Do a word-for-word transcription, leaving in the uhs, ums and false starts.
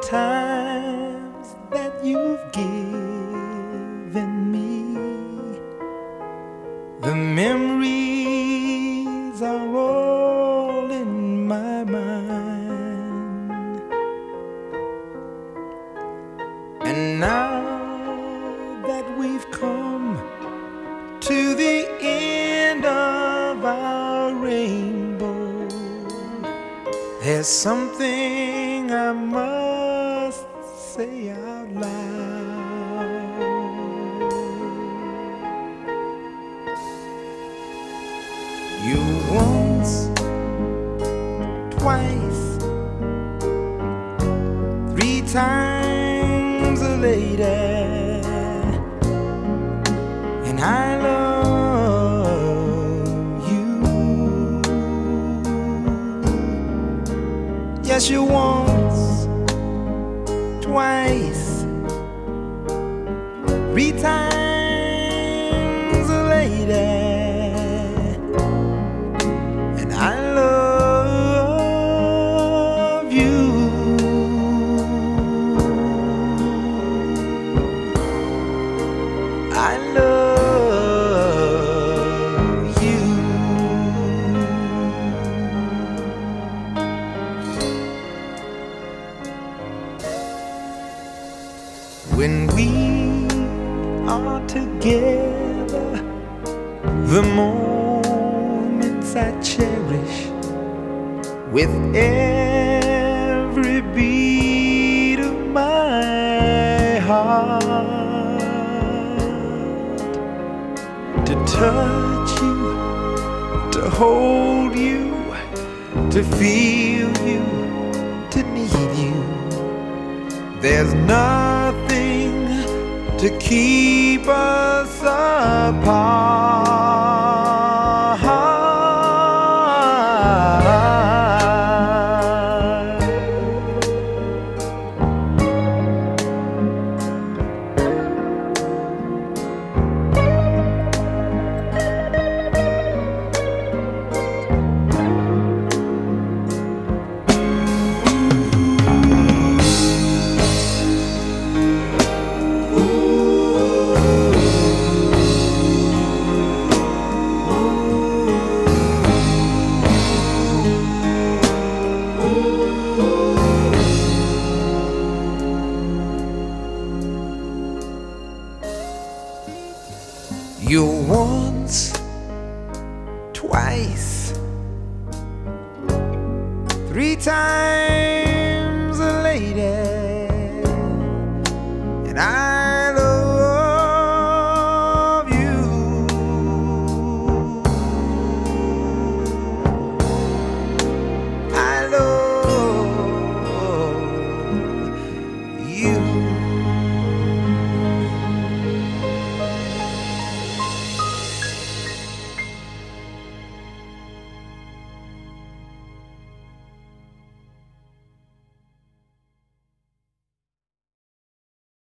times that you've given me. The memories are all in my mind, and now that we've come to the end of our rainbow, there's something I must say out loud. You once, twice, three times a lady, and I love you. Yes, you once, twice, three times a lady, and I love you. I love you. When we are together, the moments I cherish with every beat of my heart. To touch you, to hold you, to feel you, to need you. There's nothing to keep us apart. You once, twice, three times